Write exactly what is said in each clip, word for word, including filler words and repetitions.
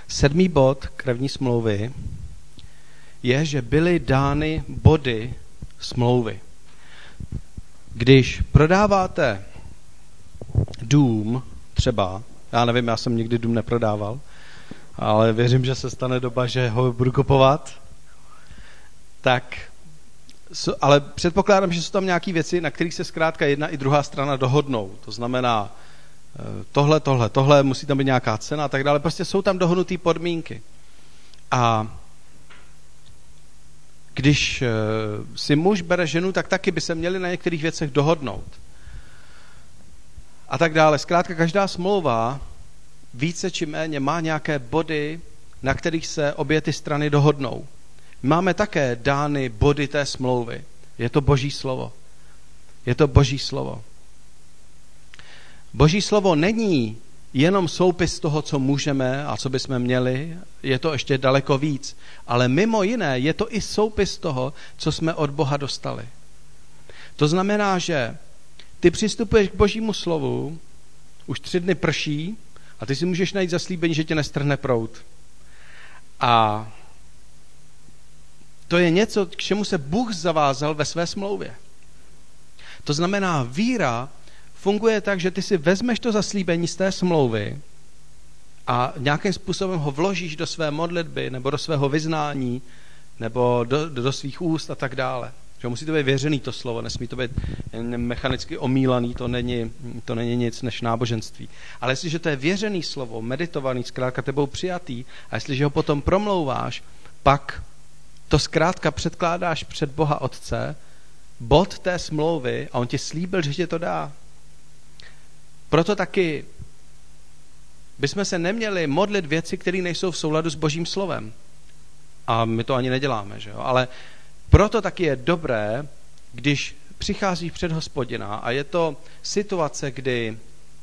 Sedmý bod krevní smlouvy je, že byly dány body smlouvy. Když prodáváte dům, třeba, já nevím, já jsem nikdy dům neprodával, ale věřím, že se stane doba, že ho budu kupovat, tak, ale předpokládám, že jsou tam nějaké věci, na kterých se zkrátka jedna i druhá strana dohodnou. To znamená, tohle, tohle, tohle, musí tam být nějaká cena a tak dále. Prostě jsou tam dohodnuté podmínky. A když si muž bere ženu, tak taky by se měli na některých věcech dohodnout. A tak dále. Zkrátka každá smlouva více či méně má nějaké body, na kterých se obě ty strany dohodnou. Máme také dány body té smlouvy. Je to Boží slovo. Je to Boží slovo. Boží slovo není jenom soupis toho, co můžeme a co bychom měli, je to ještě daleko víc, ale mimo jiné je to i soupis toho, co jsme od Boha dostali. To znamená, že ty přistupuješ k Božímu slovu, už tři dny prší a ty si můžeš najít zaslíbení, že tě nestrhne proud. A to je něco, k čemu se Bůh zavázal ve své smlouvě. To znamená, víra funguje tak, že ty si vezmeš to zaslíbení z té smlouvy a nějakým způsobem ho vložíš do své modlitby nebo do svého vyznání nebo do, do svých úst a tak dále. Že musí to být věřený to slovo, nesmí to být mechanicky omílaný, to není, to není nic než náboženství. Ale jestliže to je věřený slovo, meditovaný, zkrátka tebou přijatý, a jestliže ho potom promlouváš, pak to zkrátka předkládáš před Boha Otce, bod té smlouvy, a on ti slíbil, že ti to dá. Proto taky bychom se neměli modlit věci, které nejsou v souladu s Božím slovem. A my to ani neděláme, že jo? Ale proto taky je dobré, když přicházíš před Hospodina a je to situace, kdy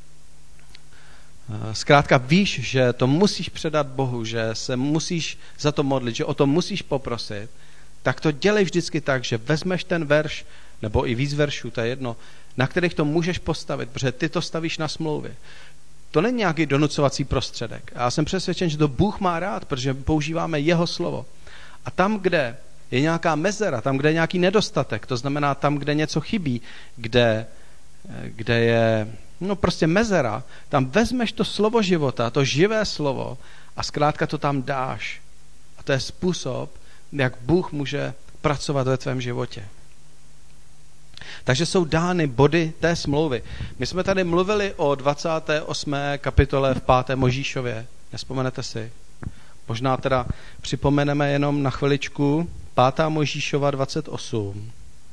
zkrátka víš, že to musíš předat Bohu, že se musíš za to modlit, že o to musíš poprosit, tak to dělej vždycky tak, že vezmeš ten verš, nebo i víc veršů, to je jedno, na kterých to můžeš postavit, protože ty to stavíš na smlouvě. To není nějaký donucovací prostředek. A já jsem přesvědčen, že to Bůh má rád, protože používáme jeho slovo. A tam, kde je nějaká mezera, tam, kde je nějaký nedostatek, to znamená tam, kde něco chybí, kde, kde je no prostě mezera, tam vezmeš to slovo života, to živé slovo a zkrátka to tam dáš. A to je způsob, jak Bůh může pracovat ve tvém životě. Takže jsou dány body té smlouvy. My jsme tady mluvili o dvacáté osmé kapitole v pátém Mojžíšově. Nespomenete si? Možná teda připomeneme jenom na chviličku. pátá Mojžíšova dvacet osm.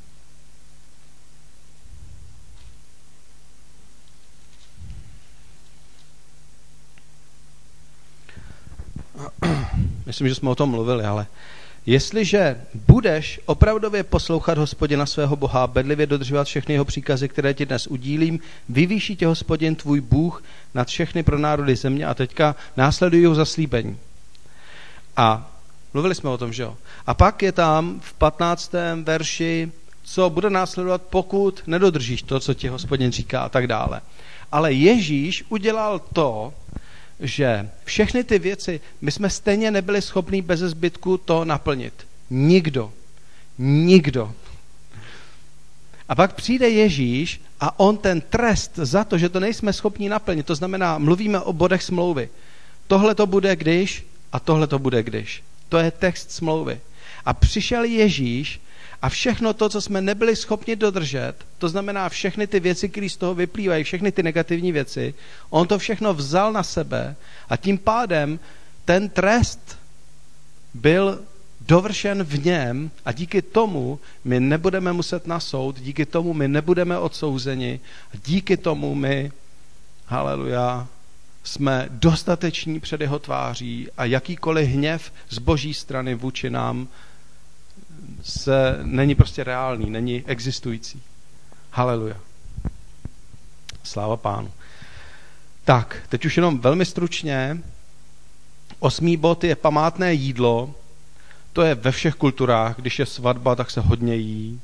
Myslím, že jsme o tom mluvili, ale jestliže budeš opravdově poslouchat Hospodina svého Boha, bedlivě dodržovat všechny jeho příkazy, které ti dnes udílím, vyvýší tě Hospodin tvůj Bůh nad všechny pro národy země. A teďka následují jeho zaslíbení. A mluvili jsme o tom, že jo? A pak je tam v patnáctém verši, co bude následovat, pokud nedodržíš to, co ti Hospodin říká a tak dále. Ale Ježíš udělal to, že všechny ty věci, my jsme stejně nebyli schopní beze zbytku to naplnit. Nikdo. Nikdo. A pak přijde Ježíš a on ten trest za to, že to nejsme schopni naplnit, to znamená, mluvíme o bodech smlouvy. Tohle to bude když a tohle to bude když. To je text smlouvy. A přišel Ježíš a všechno to, co jsme nebyli schopni dodržet, to znamená všechny ty věci, které z toho vyplývají, všechny ty negativní věci, on to všechno vzal na sebe a tím pádem ten trest byl dovršen v něm a díky tomu my nebudeme muset na soud, díky tomu my nebudeme odsouzeni a díky tomu my, haleluja, jsme dostateční před jeho tváří a jakýkoliv hněv z Boží strany vůči nám se, není prostě reálný, není existující. Haleluja. Sláva Pánu. Tak, teď už jenom velmi stručně. Osmý bod je památné jídlo. To je ve všech kulturách. Když je svatba, tak se hodně jí.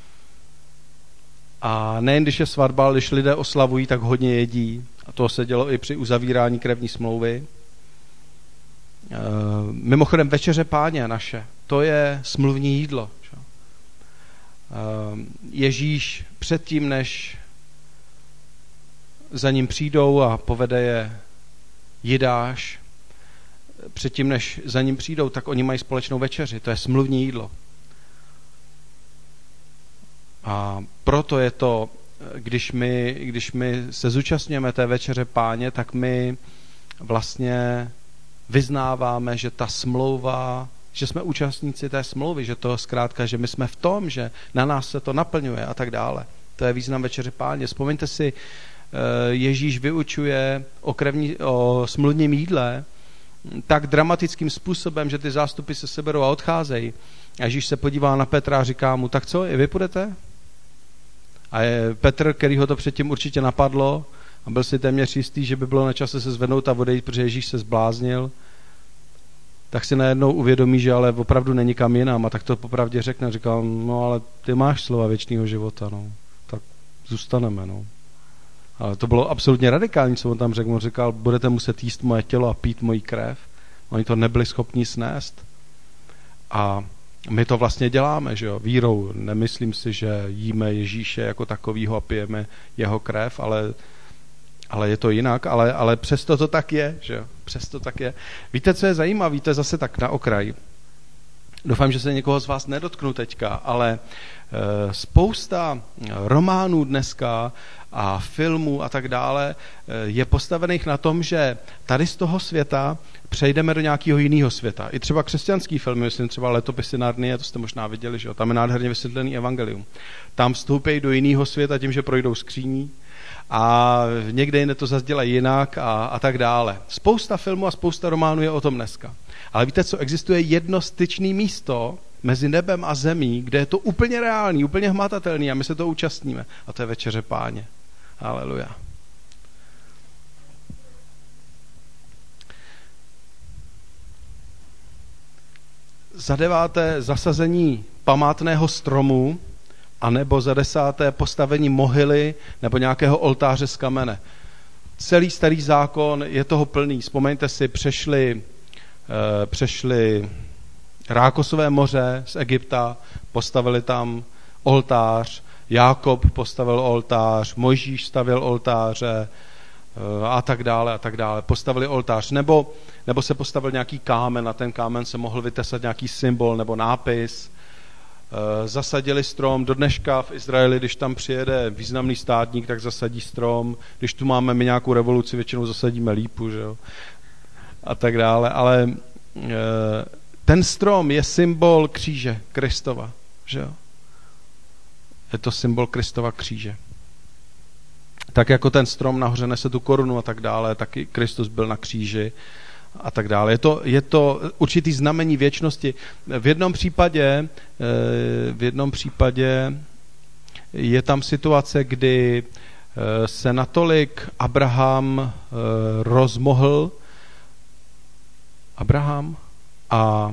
A nejen když je svatba, ale když lidé oslavují, tak hodně jedí. A to se dělo i při uzavírání krevní smlouvy. mimochodem večeře Páně naše, to je smluvní jídlo. Ježíš předtím, než za ním přijdou a povede je Jidáš, předtím, než za ním přijdou, tak oni mají společnou večeři. To je smluvní jídlo. A proto je to, když my, když my se zúčastňujeme té večeře Páně, tak my vlastně vyznáváme, že ta smlouva, že jsme účastníci té smlouvy, že to zkrátka, že my jsme v tom, že na nás se to naplňuje a tak dále. To je význam večeře Páně. Vzpomeňte si, Ježíš vyučuje o, krevní, o smluvním jídle tak dramatickým způsobem, že ty zástupy se seberou a odcházejí. A Ježíš se podívá na Petra a říká mu, tak co, i vy půjdete? A je Petr, který ho to předtím určitě napadlo a byl si téměř jistý, že by bylo na čase se zvednout a odejít, protože Ježíš se zbláznil, tak si najednou uvědomí, že ale opravdu není kam jinam. A tak to popravdě řekne. Říkal, no ale ty máš slova věčného života, no. Tak zůstaneme, no. Ale to bylo absolutně radikální, co on tam řekl. On říkal, budete muset jíst moje tělo a pít moji krev. Oni to nebyli schopni snést. A my to vlastně děláme, že jo, vírou. Nemyslím si, že jíme Ježíše jako takovýho a pijeme jeho krev, ale, ale je to jinak, ale, ale přesto to tak je, že jo, přesto tak je. Víte, co je zajímavé, to je zase tak na okraj. Doufám, že se někoho z vás nedotknu teďka, ale e, spousta románů dneska a filmů a tak dále je postavených na tom, že tady z toho světa přejdeme do nějakého jiného světa. I třeba křesťanský filmy, myslím třeba Letopisy Narnie, to jste možná viděli, že jo? Tam je nádherně vysvětlený evangelium. Tam vstoupí do jiného světa tím, že projdou skříní a někde jinde to zase dělají jinak a, a tak dále. Spousta filmů a spousta románů je o tom dneska. Ale víte co, existuje jedno styčné místo mezi nebem a zemí, kde je to úplně reálný, úplně hmatatelný a my se to účastníme. A to je večeře Páně. Haleluja. Za deváté zasazení památného stromu a nebo za desáté postavení mohyly nebo nějakého oltáře z kamene. Celý starý zákon je toho plný. Vzpomeňte si, přešli, eh, přešli Rákosové moře z Egypta, postavili tam oltář, Jákob postavil oltář, Mojžíš stavěl oltáře eh, a tak dále a tak dále. Postavili oltář. Nebo, nebo se postavil nějaký kámen, na ten kámen se mohl vytesat nějaký symbol nebo nápis. Zasadili strom. Do dneška v Izraeli, když tam přijede významný státník, tak zasadí strom. Když tu máme my nějakou revoluci, většinou zasadíme lípu, že jo? A tak dále. Ale ten strom je symbol kříže Kristova, že jo? Je to symbol Kristova kříže. Tak jako ten strom nahoře nese tu korunu a tak dále, taky Kristus byl na kříži a tak dále. Je to, je to určitý znamení věčnosti. V jednom případě, v jednom případě je tam situace, kdy se natolik Abraham rozmohl Abraham a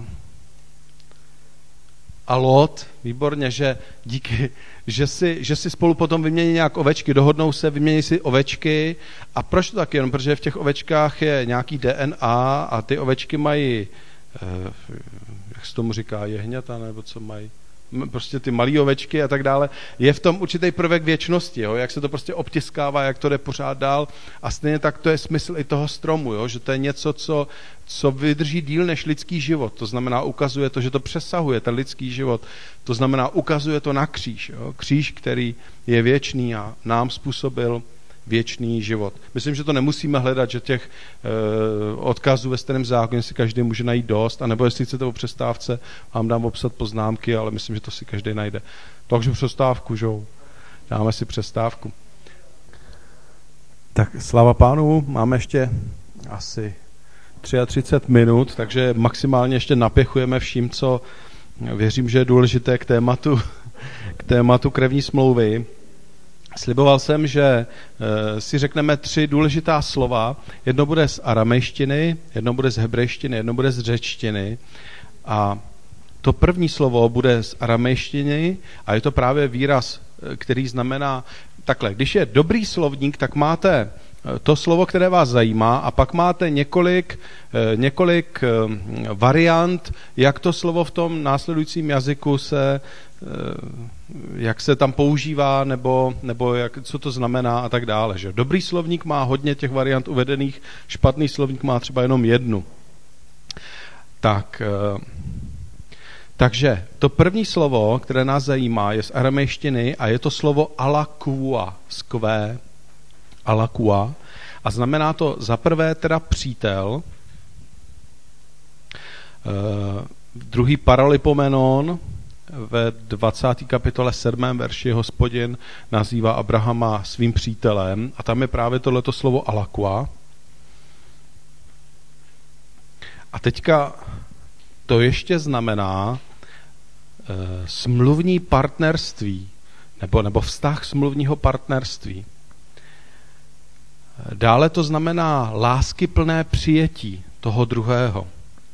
a Lot, výborně, že díky, že si, že si spolu potom vymění nějak ovečky, dohodnou se, vymění si ovečky. A proč to tak jenom? Protože v těch ovečkách je nějaký D N A a ty ovečky mají, eh, jak se tomu říká, jehňata, nebo co mají, prostě ty malé ovečky a tak dále. Je v tom určitý prvek věčnosti, jo? Jak se to prostě obtiskává, jak to jde pořád dál. A stejně tak to je smysl i toho stromu, jo? Že to je něco, co, co vydrží díl než lidský život. To znamená, ukazuje to, že to přesahuje ten lidský život. To znamená, ukazuje to na kříž. Jo? Kříž, který je věčný a nám způsobil věčný život. Myslím, že to nemusíme hledat, že těch e, odkazů ve Starém zákoně si každý může najít dost, anebo jestli chcete o přestávce, vám dám obsat poznámky, ale myslím, že to si každý najde. Takže přestávku, že jo? Dáme si přestávku. Tak sláva Pánu, máme ještě asi třicet tři minut, takže maximálně ještě napěchujeme vším, co věřím, že je důležité k tématu, k tématu krevní smlouvy. Sliboval jsem, že si řekneme tři důležitá slova. Jedno bude z aramejštiny, jedno bude z hebrejštiny, jedno bude z řečtiny. A to první slovo bude z aramejštiny a je to právě výraz, který znamená takhle. Když je dobrý slovník, tak máte to slovo, které vás zajímá, a pak máte několik, několik variant, jak to slovo v tom následujícím jazyku se, jak se tam používá, nebo, nebo jak, co to znamená a tak dále. Že? Dobrý slovník má hodně těch variant uvedených, špatný slovník má třeba jenom jednu. Tak, takže to první slovo, které nás zajímá, je z aramejštiny a je to slovo alakua, skvé, alakua, a znamená to za prvé teda přítel, druhý paralipomenon, ve dvacáté kapitole sedmém verši Hospodin nazývá Abrahama svým přítelem a tam je právě tohleto slovo alakua. A teďka to ještě znamená e, smluvní partnerství nebo, nebo vztah smluvního partnerství. Dále to znamená láskyplné přijetí toho druhého.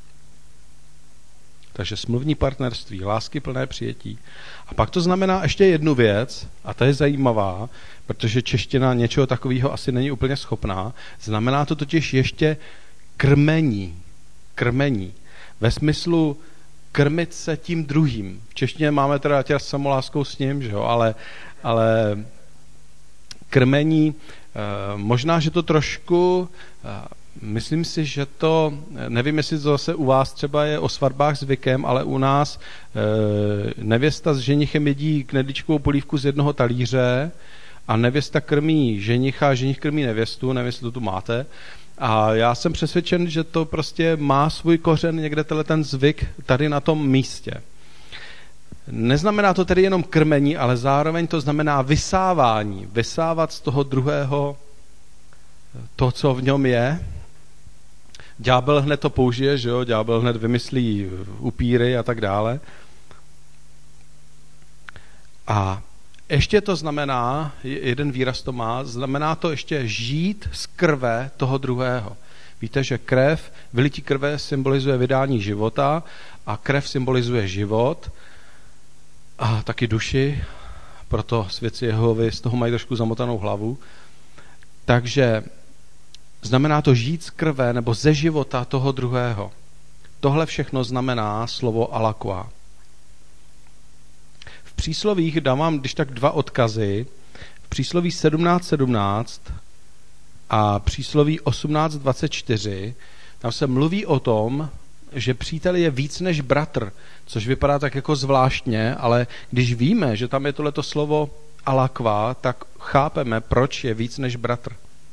Takže smluvní partnerství, láskyplné přijetí. A pak to znamená ještě jednu věc, a ta je zajímavá, protože čeština něčeho takového asi není úplně schopná. Znamená to totiž ještě krmení. Krmení. Ve smyslu krmit se tím druhým. V češtině máme teda tě s samoláskou s ním, že jo? Ale, ale krmení, možná, že to trošku... Myslím si, že to, nevím, jestli to zase u vás třeba je o svatbách zvykem, ale u nás e, nevěsta s ženichem jedí knedlíčkovou polívku z jednoho talíře a nevěsta krmí ženicha a ženich krmí nevěstu, nevím, jestli to tu máte. A já jsem přesvědčen, že to prostě má svůj kořen někde ten zvyk tady na tom místě. Neznamená to tedy jenom krmení, ale zároveň to znamená vysávání. Vysávat z toho druhého to, co v něm je. Ďábel hned to použije, že jo? Ďábel hned vymyslí upíry a tak dále. A ještě to znamená, jeden výraz to má, znamená to ještě žít z krve toho druhého. Víte, že krev, vylití krve symbolizuje vydání života a krev symbolizuje život a taky duši, proto svědci Jehovi z toho mají trošku zamotanou hlavu. Takže znamená to žít z krve nebo ze života toho druhého. Tohle všechno znamená slovo alakua. V příslovích dávám když tak dva odkazy. V přísloví sedmnáct sedmnáct a přísloví osmnáct dvacet čtyři tam se mluví o tom, že přítel je víc než bratr, což vypadá tak jako zvláštně, ale když víme, že tam je tohleto slovo alakva, tak chápeme, proč je víc než bratr.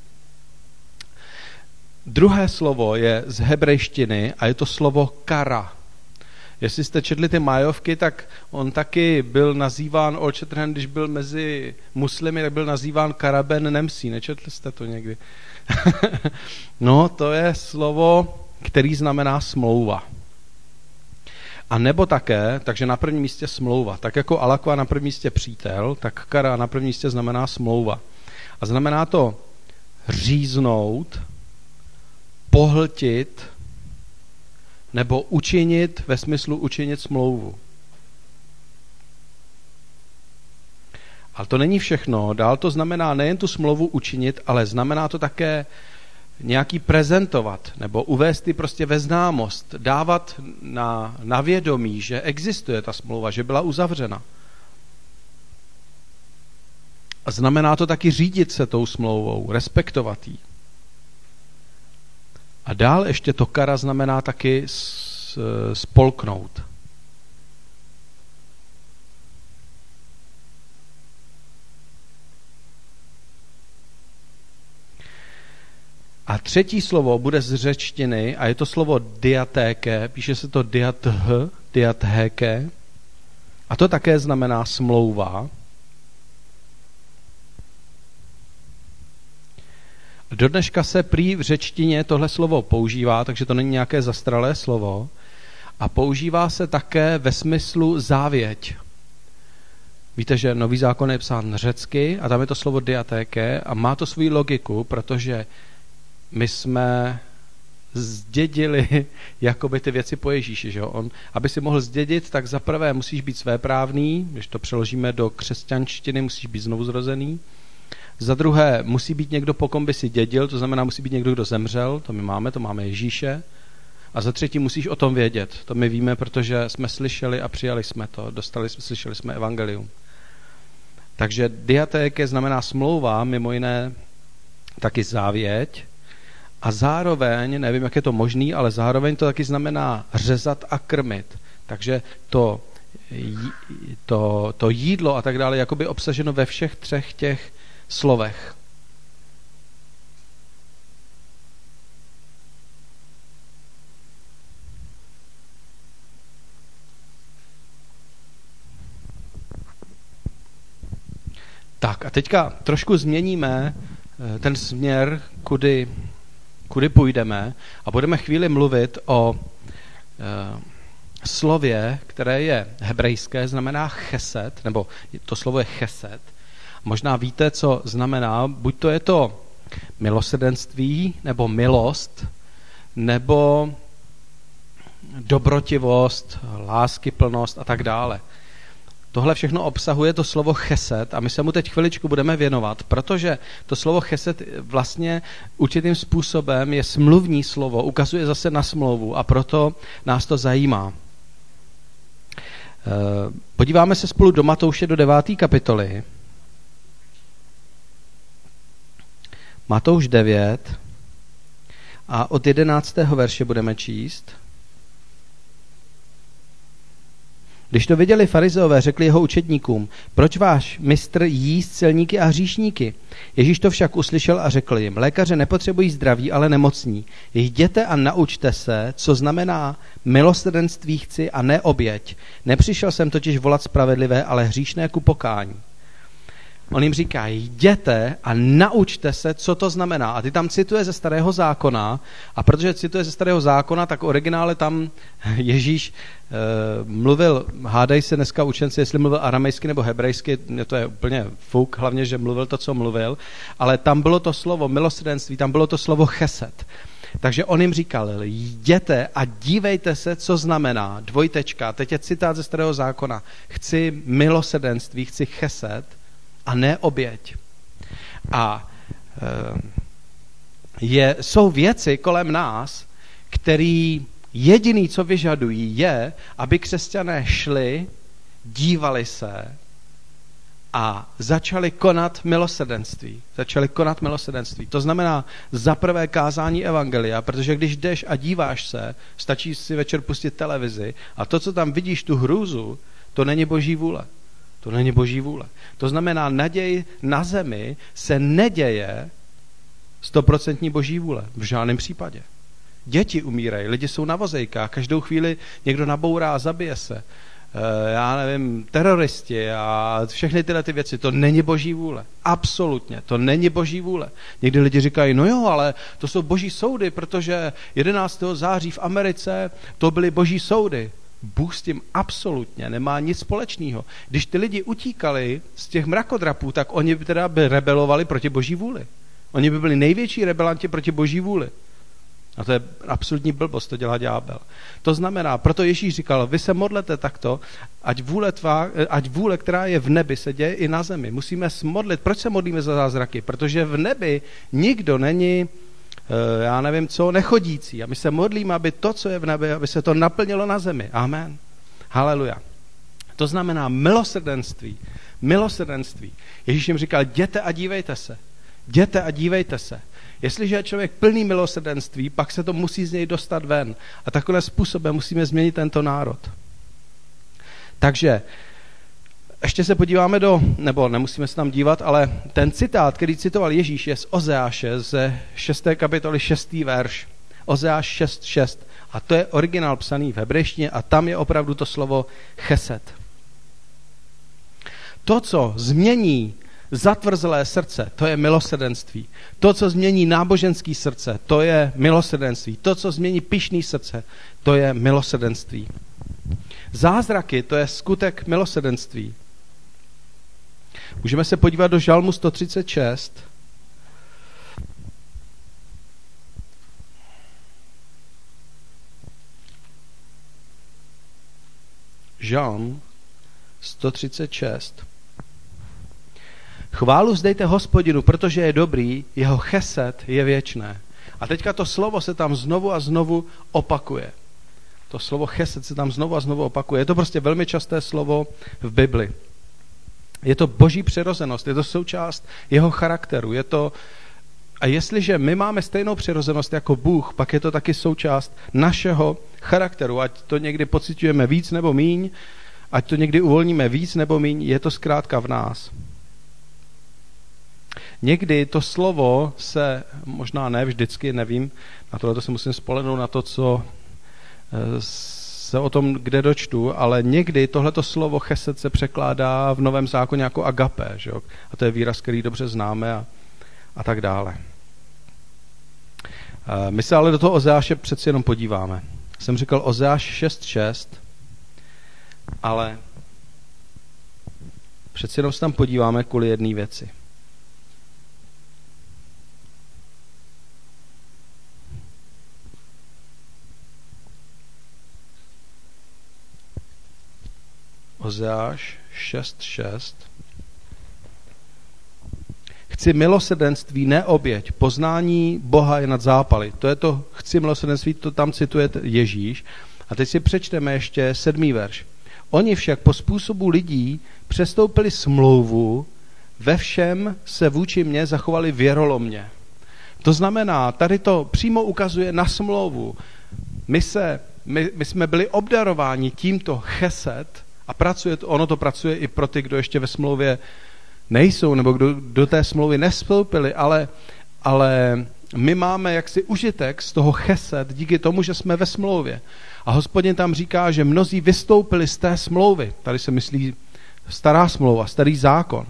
Druhé slovo je z hebrejštiny a je to slovo kara. Jestli jste četli ty Majovky, tak on taky byl nazýván, Old Shatterhand, když byl mezi muslimy, tak byl nazýván Karaben Nemsí. Nečetli jste to někdy? No, to je slovo, který znamená smlouva. A nebo také, takže na prvním místě smlouva. Tak jako alakva na prvním místě přítel, tak kara na prvním místě znamená smlouva. A znamená to říznout, pohltit nebo učinit, ve smyslu učinit smlouvu. Ale to není všechno. Dál to znamená nejen tu smlouvu učinit, ale znamená to také nějaký prezentovat nebo uvést ji prostě ve známost, dávat na, na vědomí, že existuje ta smlouva, že byla uzavřena. A znamená to taky řídit se tou smlouvou, respektovat ji. A dál ještě to kara znamená taky spolknout. A třetí slovo bude z řečtiny a je to slovo diatéke, píše se to diath, diathéke, a to také znamená smlouva. Do dneška se prý v řečtině tohle slovo používá, takže to není nějaké zastaralé slovo, a používá se také ve smyslu závěť. Víte, že Nový zákon je psán řecky a tam je to slovo diatéke a má to svou logiku, protože my jsme zdědili jakoby ty věci po Ježíši. Že? On, aby si mohl zdědit, tak zaprvé musíš být svéprávný, když to přeložíme do křesťanštiny, musíš být znovuzrozený. Za druhé, musí být někdo, po kom by si dědil, to znamená, musí být někdo, kdo zemřel, to my máme, to máme Ježíše. A za třetí, musíš o tom vědět. To my víme, protože jsme slyšeli a přijali jsme to, dostali, slyšeli jsme evangelium. Takže diatéke znamená smlouva, mimo jiné taky závěť. A zároveň, nevím, jak je to možný, ale zároveň to taky znamená řezat a krmit. Takže to, to, to jídlo a tak dále je jakoby obsaženo ve všech třech těch slovech. Tak a teďka trošku změníme ten směr, kudy, kudy půjdeme a budeme chvíli mluvit o e, slově, které je hebrejské, znamená chesed, nebo to slovo je chesed. Možná víte, co znamená, buď to je to milosrdenství, nebo milost, nebo dobrotivost, láskyplnost a tak dále. Tohle všechno obsahuje to slovo chesed a my se mu teď chviličku budeme věnovat, protože to slovo chesed vlastně určitým způsobem je smluvní slovo, ukazuje zase na smlouvu a proto nás to zajímá. Podíváme se spolu do Matouše do deváté kapitoly. Matouš devět a od jedenáctého verše budeme číst. Když to viděli farizeové, řekli jeho učedníkům, proč váš mistr jí s celníky a hříšníky? Ježíš to však uslyšel a řekl jim, lékaře nepotřebují zdraví, ale nemocní. Jděte a naučte se, co znamená milosrdenství chci a ne oběť. Nepřišel jsem totiž volat spravedlivé, ale hříšné ku pokání. On jim říká, jděte a naučte se, co to znamená. A ty tam cituje ze Starého zákona a protože cituje ze Starého zákona, tak originále tam Ježíš e, mluvil, hádej se dneska učenci, jestli mluvil aramejsky nebo hebrejsky, to je úplně fuk, hlavně, že mluvil to, co mluvil, ale tam bylo to slovo milosrdenství, tam bylo to slovo chesed. Takže on jim říkal, jděte a dívejte se, co znamená, dvojtečka, teď je citát ze Starého zákona, chci milosrdenství, chci chesed, a ne oběť. A je, jsou věci kolem nás, který jediný, co vyžadují, je, aby křesťané šli, dívali se a začali konat milosrdenství. Začali konat milosrdenství. To znamená za prvé kázání evangelia, protože když jdeš a díváš se, stačí si večer pustit televizi a to, co tam vidíš, tu hrůzu, to není boží vůle. To není boží vůle. To znamená, naděj na zemi se neděje stoprocentní boží vůle. V žádném případě. Děti umírají, lidi jsou na vozejkách, každou chvíli někdo nabourá a zabije se. E, já nevím, teroristi a všechny tyhle ty věci. To není boží vůle. Absolutně. To není boží vůle. Někdy lidi říkají, no jo, ale to jsou boží soudy, protože jedenáctého září v Americe to byly boží soudy. Bůh s tím absolutně nemá nic společného. Když ty lidi utíkali z těch mrakodrapů, tak oni by teda by rebelovali proti boží vůli. Oni by byli největší rebelanti proti boží vůli. A to je absolutní blbost, to dělá ďábel. To znamená, proto Ježíš říkal, vy se modlete takto, ať vůle, tvá, ať vůle, která je v nebi, se děje i na zemi. Musíme se modlit. Proč se modlíme za zázraky? Protože v nebi nikdo není, já nevím co, nechodící. A my se modlíme, aby to, co je v nebi, aby se to naplnilo na zemi. Amen. Haleluja. To znamená milosrdenství. Milosrdenství. Ježíš jim říkal, jděte a dívejte se. Jděte a dívejte se. Jestliže je člověk plný milosrdenství, pak se to musí z něj dostat ven. A takovým způsobem musíme změnit tento národ. Takže ještě se podíváme do, nebo nemusíme se tam dívat, ale ten citát, který citoval Ježíš, je z Ozeáše, ze šesté kapitoly, šestý verš. Ozeáš šest šest. A to je originál psaný v hebrejštině a tam je opravdu to slovo chesed. To, co změní zatvrzlé srdce, to je milosrdenství. To, co změní náboženský srdce, to je milosrdenství. To, co změní pyšný srdce, to je milosrdenství. Zázraky, to je skutek milosrdenství. Můžeme se podívat do Žalmu sto třicet šest. Žalm sto třicet šest. Chválu vzdejte Hospodinu, protože je dobrý, jeho chesed je věčné. A teďka to slovo se tam znovu a znovu opakuje. To slovo chesed se tam znovu a znovu opakuje. Je to prostě velmi časté slovo v Bibli. Je to boží přirozenost, je to součást jeho charakteru. Je to, a jestliže my máme stejnou přirozenost jako Bůh, pak je to taky součást našeho charakteru. Ať to někdy pociťujeme víc nebo míň, ať to někdy uvolníme víc nebo míň, je to zkrátka v nás. Někdy to slovo se, možná ne vždycky, nevím, na tohle se musím spolehnout na to, co se o tom, kde dočtu, ale někdy tohleto slovo chesed se překládá v Novém zákoně jako agape, že jo? A to je výraz, který dobře známe a, a tak dále. My se ale do toho Ozeáše přeci jenom podíváme. Jsem říkal Ozeáš šest šest, ale přeci jenom se tam podíváme kvůli jedné věci. Ozeáš šest šest. Chci milosrdenství, ne oběť. Poznání Boha je nad zápaly. To je to, chci milosrdenství, to tam cituje Ježíš. A teď si přečteme ještě sedmý verš. Oni však po způsobu lidí přestoupili smlouvu, ve všem se vůči mně zachovali věrolomně. To znamená, tady to přímo ukazuje na smlouvu. My, se, my, my jsme byli obdarováni tímto chesed, a pracuje to, ono to pracuje i pro ty, kdo ještě ve smlouvě nejsou, nebo kdo do té smlouvy nevstoupili, ale, ale my máme jaksi užitek z toho chesed díky tomu, že jsme ve smlouvě. A Hospodin tam říká, že mnozí vystoupili z té smlouvy. Tady se myslí stará smlouva, starý zákon.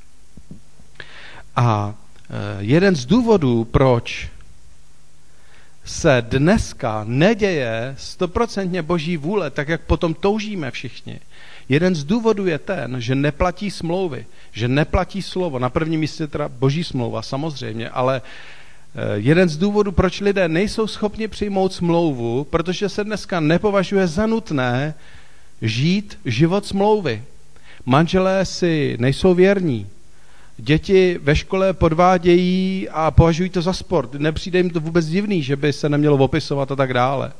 A jeden z důvodů, proč se dneska neděje stoprocentně boží vůle, tak jak potom toužíme všichni. Jeden z důvodů je ten, že neplatí smlouvy, že neplatí slovo. Na prvním místě teda boží smlouva, samozřejmě, ale jeden z důvodů, proč lidé nejsou schopni přijmout smlouvu, protože se dneska nepovažuje za nutné žít život smlouvy. Manželé si nejsou věrní. Děti ve škole podvádějí a považují to za sport. Nepřijde jim to vůbec divný, že by se nemělo opisovat a tak dále.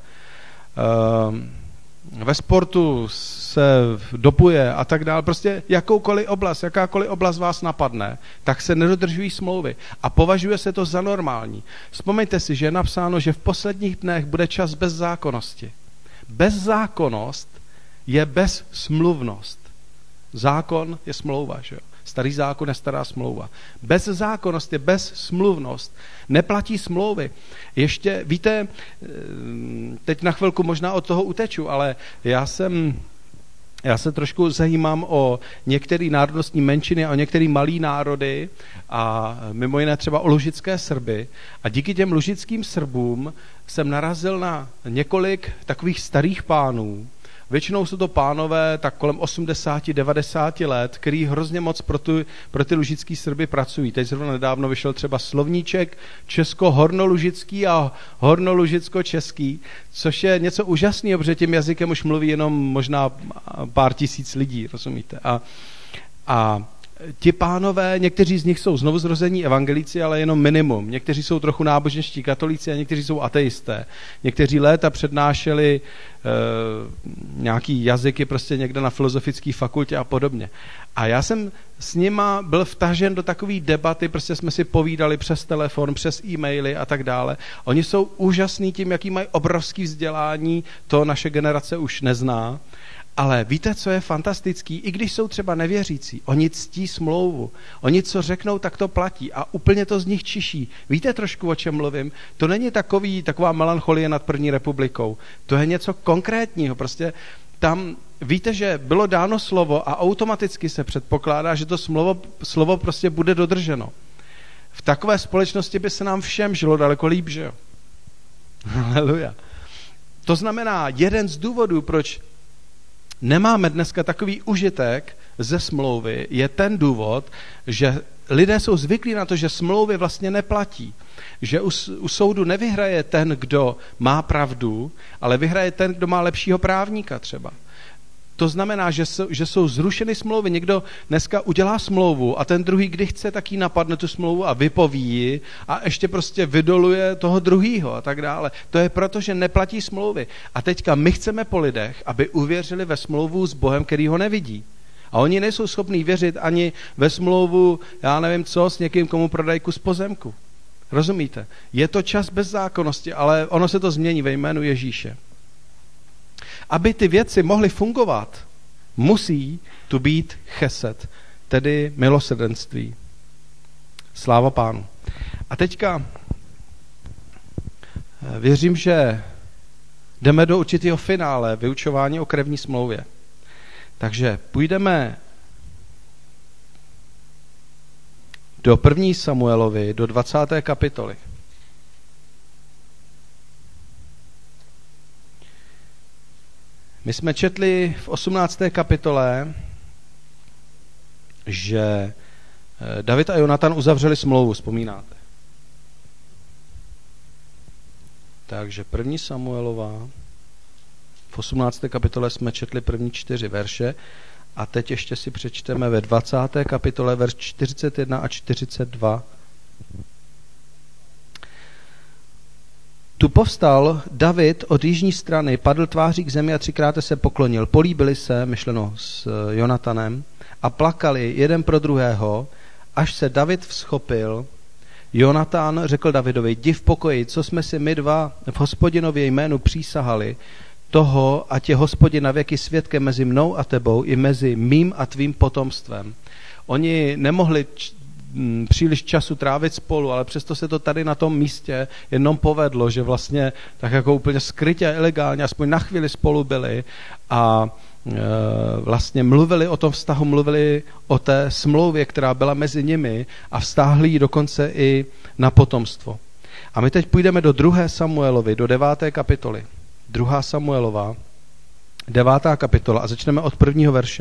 Ve sportu se dopuje a tak dále. Prostě jakoukoliv oblast, jakákoliv oblast vás napadne, tak se nedodržují smlouvy. A považuje se to za normální. Vzpomeňte si, že je napsáno, že v posledních dnech bude čas bezzákonnosti. Bezzákonnost je bezsmluvnost. Zákon je smlouva, že jo? Starý zákon je stará smlouva. Bezzákonnost je bezsmluvnost. Neplatí smlouvy. Ještě, víte, teď na chvilku možná od toho uteču, ale já jsem, já se trošku zajímám o některé národnostní menšiny, o některé malé národy a mimo jiné třeba o lužické Srby. A díky těm lužickým Srbům jsem narazil na několik takových starých pánů. Většinou jsou to pánové tak kolem osmdesát devadesát let, který hrozně moc pro, tu, pro ty lužický Srby pracují. Teď zrovna nedávno vyšel třeba slovníček česko-hornolužický a hornolužicko-český, což je něco úžasného, protože tím jazykem už mluví jenom možná pár tisíc lidí, rozumíte? A, a ti pánové, někteří z nich jsou znovuzrození evangelíci, ale jenom minimum. Někteří jsou trochu náboženští katolíci a někteří jsou ateisté. Někteří léta přednášeli e, nějaký jazyky prostě někde na filozofické fakultě a podobně. A já jsem s nima byl vtažen do takové debaty, prostě jsme si povídali přes telefon, přes e-maily a tak dále. Oni jsou úžasní tím, jaký mají obrovský vzdělání, to naše generace už nezná. Ale víte, co je fantastický? I když jsou třeba nevěřící, oni ctí smlouvu. Oni co řeknou, tak to platí a úplně to z nich čiší. Víte trošku, o čem mluvím? To není takový, taková melancholie nad první republikou. To je něco konkrétního. Prostě tam víte, že bylo dáno slovo a automaticky se předpokládá, že to slovo, slovo prostě bude dodrženo. V takové společnosti by se nám všem žilo daleko líp, že jo? Haleluja. To znamená, jeden z důvodů, proč nemáme dneska takový užitek ze smlouvy, je ten důvod, že lidé jsou zvyklí na to, že smlouvy vlastně neplatí. Že u, u soudu nevyhraje ten, kdo má pravdu, ale vyhraje ten, kdo má lepšího právníka třeba. To znamená, že jsou, že jsou zrušeny smlouvy. Někdo dneska udělá smlouvu a ten druhý, kdy chce, tak jí napadne tu smlouvu a vypoví ji a ještě prostě vydoluje toho druhýho a tak dále. To je proto, že neplatí smlouvy. A teďka my chceme po lidech, aby uvěřili ve smlouvu s Bohem, který ho nevidí. A oni nejsou schopní věřit ani ve smlouvu, já nevím co, s někým, komu prodají kus pozemku. Rozumíte? Je to čas bezzákonnosti, ale ono se to změní ve jménu Ježíše. Aby ty věci mohly fungovat, musí tu být chesed, tedy milosrdenství. Sláva Pánu. A teďka věřím, že jdeme do určitého finále vyučování o krevní smlouvě. Takže půjdeme do první Samuelovi, do dvacáté kapitoly. My jsme četli v osmnácté kapitole, že David a Jonatan uzavřeli smlouvu, vzpomínáte. Takže první Samuelova, v osmnácté kapitole jsme četli první čtyři verše a teď ještě si přečteme ve dvacáté kapitole verš čtyřicet jedna a čtyřicet dva. Tu povstal David od jižní strany, padl tváří k zemi a třikrát se poklonil. Políbili se, myšleno s Jonatanem, a plakali jeden pro druhého, až se David vzchopil. Jonatan řekl Davidovi, jdi v pokoji, co jsme si my dva v Hospodinově jménu přísahali, toho, ať je Hospodin na věky svědkem mezi mnou a tebou i mezi mým a tvým potomstvem. Oni nemohli č- m, příliš času trávit spolu, ale přesto se to tady na tom místě jenom povedlo, že vlastně tak jako úplně skrytě a ilegálně aspoň na chvíli spolu byli a e, vlastně mluvili o tom vztahu, mluvili o té smlouvě, která byla mezi nimi a vztáhli ji dokonce i na potomstvo. A my teď půjdeme do druhé Samuelovi, do deváté kapitoly. Druhá Samuelova, devátá kapitola a začneme od prvního verše.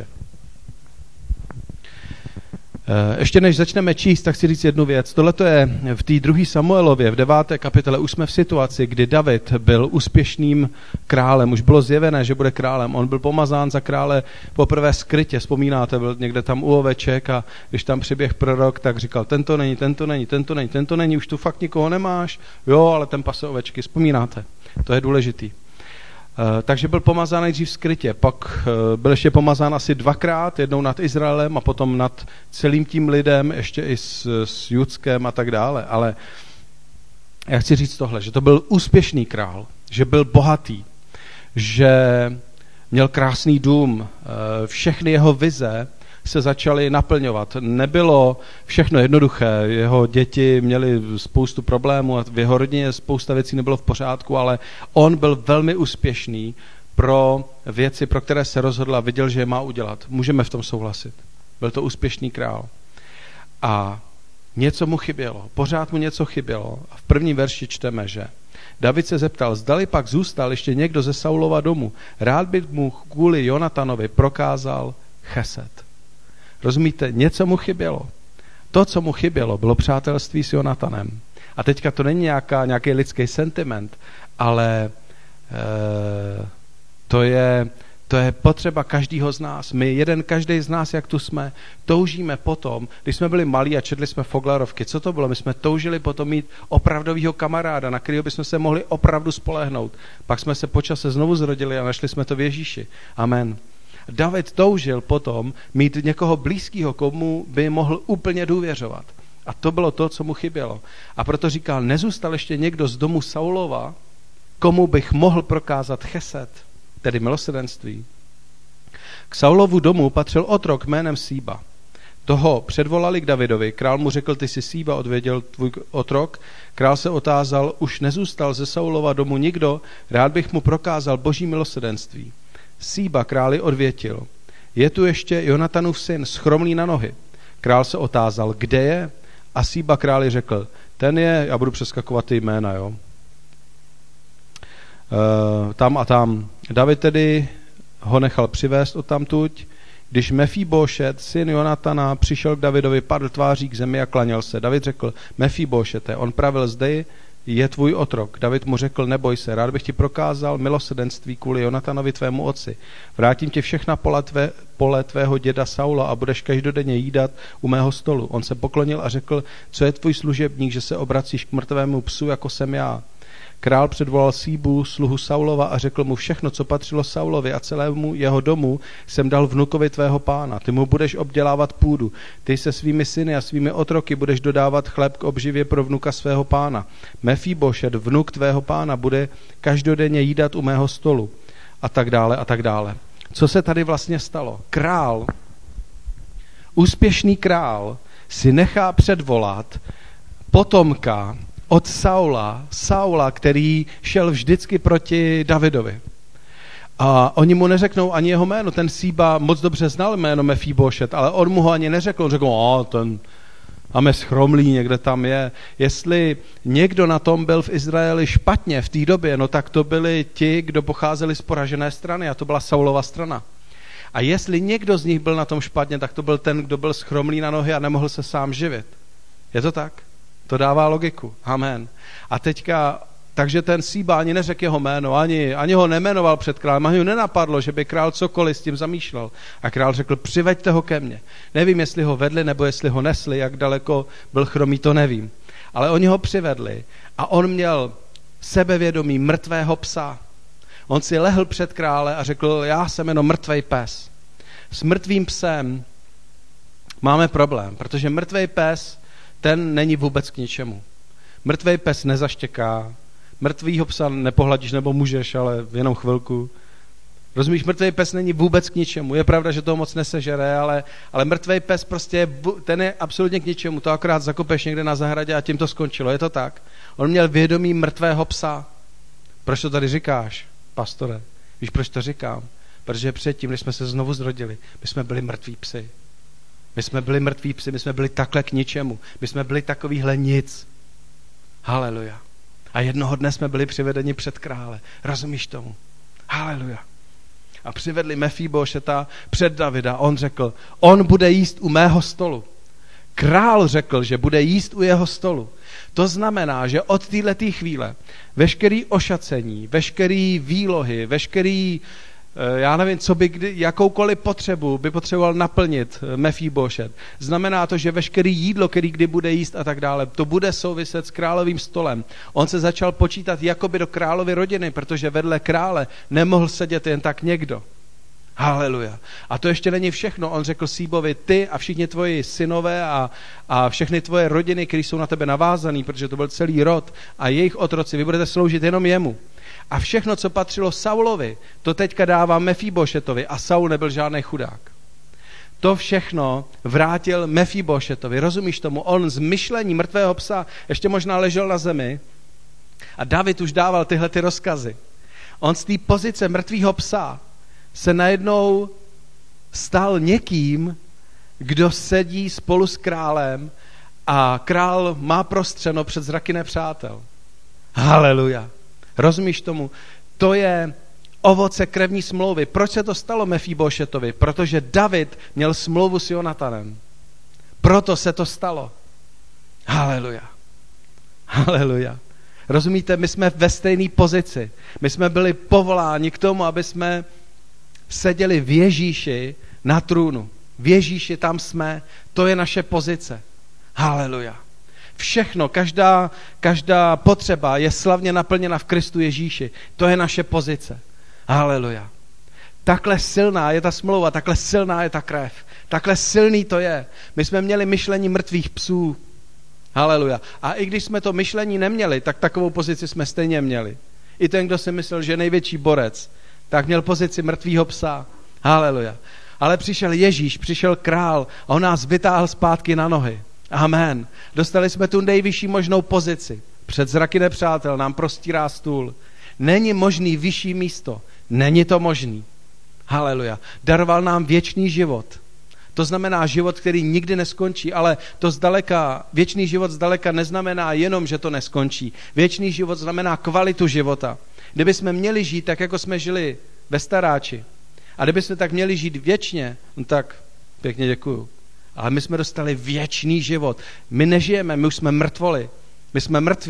Ještě než začneme číst, tak chci říct jednu věc. Tohle je v té druhé Samuelově, v deváté kapitole, už jsme v situaci, kdy David byl úspěšným králem. Už bylo zjevené, že bude králem. On byl pomazán za krále poprvé skrytě. Vzpomínáte, byl někde tam u oveček a když tam přiběh prorok, tak říkal, tento není, tento není, tento není, tento není, už tu fakt nikoho nemáš. Jo, ale ten pase ovečky. Vzpomínáte? To je důležitý. Uh, takže byl pomazán nejdřív skrytě, pak uh, byl ještě pomazán asi dvakrát, jednou nad Izraelem a potom nad celým tím lidem, ještě i s, s Judskem a tak dále. Ale já chci říct tohle, že to byl úspěšný král, že byl bohatý, že měl krásný dům, uh, všechny jeho vize se začaly naplňovat. Nebylo všechno jednoduché, jeho děti měly spoustu problémů a v jeho rodině spousta věcí nebylo v pořádku, ale on byl velmi úspěšný pro věci, pro které se rozhodl a viděl, že je má udělat. Můžeme v tom souhlasit. Byl to úspěšný král. A něco mu chybělo, pořád mu něco chybělo. A v prvním verši čteme, že David se zeptal, zdali pak zůstal ještě někdo ze Saulova domu. Rád by mu kvůli Jonatanovi prokázal chesed. Rozumíte, něco mu chybělo. To, co mu chybělo, bylo přátelství s Jonatanem. A teďka to není nějaká, nějaký lidský sentiment, ale e, to, je, to je potřeba každého z nás. My jeden, každý z nás, jak tu jsme, toužíme potom, když jsme byli malí a četli jsme Foglarovky, co to bylo? My jsme toužili potom mít opravdového kamaráda, na kterého bychom se mohli opravdu spolehnout. Pak jsme se po čase znovu zrodili a našli jsme to v Ježíši. Amen. David toužil potom mít někoho blízkého, komu by mohl úplně důvěřovat. A to bylo to, co mu chybělo. A proto říkal, nezůstal ještě někdo z domu Saulova, komu bych mohl prokázat chesed, tedy milosrdenství. K Saulovu domu patřil otrok jménem Síba. Toho předvolali k Davidovi. Král mu řekl, ty jsi Síba odvěděl tvůj otrok. Král se otázal, už nezůstal ze Saulova domu nikdo, rád bych mu prokázal boží milosrdenství. Síba králi odvětil, je tu ještě Jonatanův syn, schromlý na nohy. Král se otázal, kde je? A Síba králi řekl, ten je, já budu přeskakovat ty jména, jo. E, tam a tam. David tedy ho nechal přivést odtamtuť. Když Mefíbošet, syn Jonatana, přišel k Davidovi, padl tváří k zemi a klaněl se. David řekl, Mefíbošete, on pravil, zde je tvůj otrok. David mu řekl, neboj se, rád bych ti prokázal milosrdenství kvůli Jonatanovi tvému otci. Vrátím ti všechna pole, tvé, pole tvého děda Saula a budeš každodenně jídat u mého stolu. On se poklonil a řekl, co je tvůj služebník, že se obracíš k mrtvému psu, jako jsem já. Král předvolal Síbu, sluhu Saulova, a řekl mu, všechno, co patřilo Saulovi a celému jeho domu, jsem dal vnukovi tvého pána. Ty mu budeš obdělávat půdu. Ty se svými syny a svými otroky budeš dodávat chléb k obživě pro vnuka svého pána. Mefibošet, vnuk tvého pána, bude každodenně jídat u mého stolu. A tak dále, a tak dále. Co se tady vlastně stalo? Král, úspěšný král, si nechá předvolat potomka od Saula, Saula, který šel vždycky proti Davidovi. A oni mu neřeknou ani jeho jméno. Ten Síba moc dobře znal jméno Mefibošet, ale on mu ho ani neřekl. On řekl, o, ten máme schromlý, někde tam je. Jestli někdo na tom byl v Izraeli špatně v té době, no tak to byli ti, kdo pocházeli z poražené strany, a to byla Saulova strana. A jestli někdo z nich byl na tom špatně, tak to byl ten, kdo byl schromlý na nohy a nemohl se sám živit. Je to tak? To dává logiku. Amen. A teďka, takže ten Síba ani neřekl jeho jméno, ani, ani ho nemenoval před králem, ani ho nenapadlo, že by král cokoliv s tím zamýšlel. A král řekl, přiveďte ho ke mně. Nevím, jestli ho vedli, nebo jestli ho nesli, jak daleko byl chromý, to nevím. Ale oni ho přivedli a on měl sebevědomí mrtvého psa. On si lehl před krále a řekl, já jsem jenom mrtvej pes. S mrtvým psem máme problém, protože mrtvej pes, ten není vůbec k ničemu. Mrtvej pes nezaštěká, mrtvýho psa nepohladíš, nebo můžeš, ale jenom chvilku. Rozumíš, mrtvej pes není vůbec k ničemu. Je pravda, že toho moc nesežere, ale, ale mrtvej pes prostě, ten je absolutně k ničemu. To akorát zakopeš někde na zahradě a tím to skončilo. Je to tak? On měl vědomí mrtvého psa. Proč to tady říkáš, pastore? Víš, proč to říkám? Protože předtím, když jsme se znovu zrodili, my jsme byli mrtví psy. My jsme byli mrtví psi, my jsme byli takhle k ničemu. My jsme byli takovýhle nic. Haleluja. A jednoho dne jsme byli přivedeni před krále. Rozumíš tomu? Haleluja. A přivedli Mefibošeta před Davida. On řekl, on bude jíst u mého stolu. Král řekl, že bude jíst u jeho stolu. To znamená, že od této chvíle veškerý ošacení, veškerý výlohy, veškerý, já nevím, co by kdy, jakoukoliv potřebu by potřeboval naplnit Mefibošet. Znamená to, že veškerý jídlo, který kdy bude jíst a tak dále, to bude souviset s královým stolem. On se začal počítat jakoby do královy rodiny, protože vedle krále nemohl sedět jen tak někdo. Haleluja. A to ještě není všechno. On řekl Síbovi, ty a všichni tvoji synové a, a všechny tvoje rodiny, které jsou na tebe navázaný, protože to byl celý rod a jejich otroci, vy budete sloužit jenom jemu. A všechno, co patřilo Saulovi, to teďka dává Mefibošetovi a Saul nebyl žádný chudák. To všechno vrátil Mefibošetovi. Rozumíš tomu? On z myšlení mrtvého psa ještě možná ležel na zemi a David už dával tyhle ty rozkazy. On z té pozice mrtvého psa se najednou stal někým, kdo sedí spolu s králem a král má prostřeno před zraky nepřátel. Haleluja. Rozumíš tomu? To je ovoce krevní smlouvy. Proč se to stalo Mefibošetovi? Protože David měl smlouvu s Jonatanem. Proto se to stalo. Haleluja. Haleluja. Rozumíte, my jsme ve stejné pozici. My jsme byli povoláni k tomu, aby jsme seděli v Ježíši na trůnu. V Ježíši tam jsme, to je naše pozice. Haleluja. Všechno, každá, každá potřeba je slavně naplněna v Kristu Ježíši. To je naše pozice. Haleluja. Takhle silná je ta smlouva, takhle silná je ta krev. Takhle silný to je. My jsme měli myšlení mrtvých psů. Haleluja. A i když jsme to myšlení neměli, tak takovou pozici jsme stejně měli. I ten, kdo si myslel, že je největší borec, tak měl pozici mrtvýho psa. Haleluja. Ale přišel Ježíš, přišel král a on nás vytáhl zpátky na nohy. Amen. Dostali jsme tu nejvyšší možnou pozici. Před zraky nepřátel nám prostírá stůl. Není možný vyšší místo. Není to možný. Haleluja. Daroval nám věčný život. To znamená život, který nikdy neskončí, ale to zdaleka, věčný život zdaleka neznamená jenom, že to neskončí. Věčný život znamená kvalitu života. Kdyby jsme měli žít tak, jako jsme žili ve staráči, a kdyby jsme tak měli žít věčně, no tak pěkně děkuju. Ale my jsme dostali věčný život. My nežijeme, my už jsme mrtvoli. My jsme mrtví.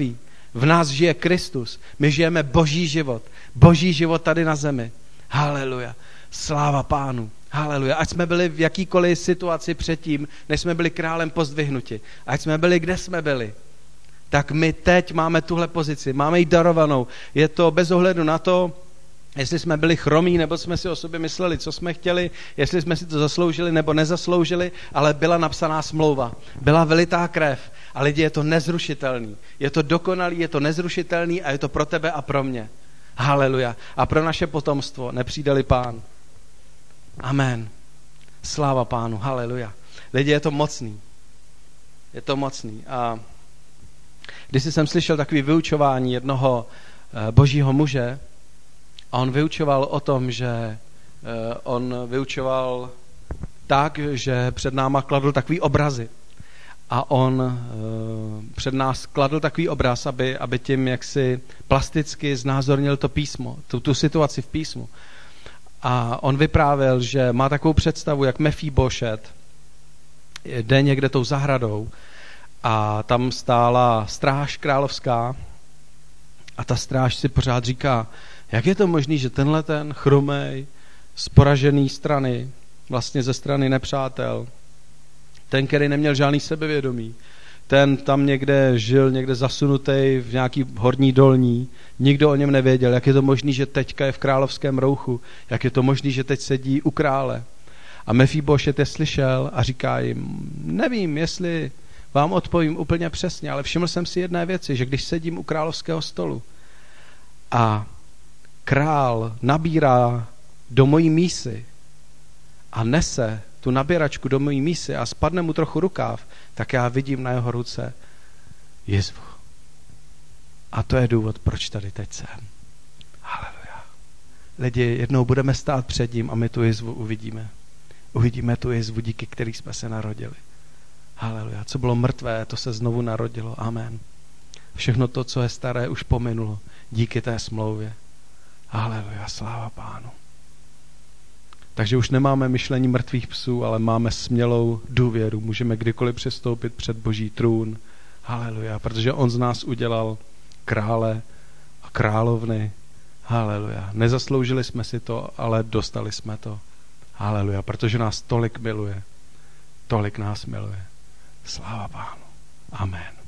V nás žije Kristus. My žijeme boží život. Boží život tady na zemi. Haleluja. Sláva Pánu. Haleluja. Ať jsme byli v jakýkoliv situaci předtím, než jsme byli králem pozdvihnuti. Ať jsme byli, kde jsme byli. Tak my teď máme tuhle pozici. Máme ji darovanou. Je to bez ohledu na to, jestli jsme byli chromí, nebo jsme si o sobě mysleli, co jsme chtěli, jestli jsme si to zasloužili nebo nezasloužili, ale byla napsaná smlouva. Byla vylitá krev a lidi, je to nezrušitelný. Je to dokonalý, je to nezrušitelný a je to pro tebe a pro mě. Haleluja. A pro naše potomstvo, nepřijde-li Pán. Amen. Sláva Pánu. Haleluja. Lidi, je to mocný. Je to mocný. A když jsem slyšel takový vyučování jednoho božího muže, a on vyučoval o tom, že on vyučoval tak, že před náma kladl takový obrazy. A on před nás kladl takový obraz, aby, aby tím jaksi plasticky znázornil to písmo, tu, tu situaci v písmu. A on vyprávěl, že má takovou představu, jak Mefíbošet jde někde tou zahradou a tam stála stráž královská a ta stráž si pořád říká, jak je to možný, že tenhle ten chromej z poražený strany, vlastně ze strany nepřátel, ten, který neměl žádný sebevědomí, ten tam někde žil, někde zasunutý v nějaký horní dolní, nikdo o něm nevěděl, jak je to možný, že teďka je v královském rouchu, jak je to možný, že teď sedí u krále. A Mefíbošet je slyšel a říká jim, nevím, jestli vám odpovím úplně přesně, ale všiml jsem si jedné věci, že když sedím u královského stolu a král nabírá do mojí mísy a nese tu nabíračku do mojí mísy a spadne mu trochu rukáv, tak já vidím na jeho ruce jizvu. A to je důvod, proč tady teď jsem. Haleluja. Lidi, jednou budeme stát před ním a my tu jizvu uvidíme. Uvidíme tu jizvu, díky který jsme se narodili. Haleluja. Co bylo mrtvé, to se znovu narodilo. Amen. Všechno to, co je staré, už pominulo. Díky té smlouvě. Haleluja. Sláva Pánu. Takže už nemáme myšlení mrtvých psů, ale máme smělou důvěru. Můžeme kdykoliv přestoupit před Boží trůn. Haleluja. Protože on z nás udělal krále a královny. Haleluja. Nezasloužili jsme si to, ale dostali jsme to. Haleluja. Protože nás tolik miluje. Tolik nás miluje. Sláva Pánu. Amen.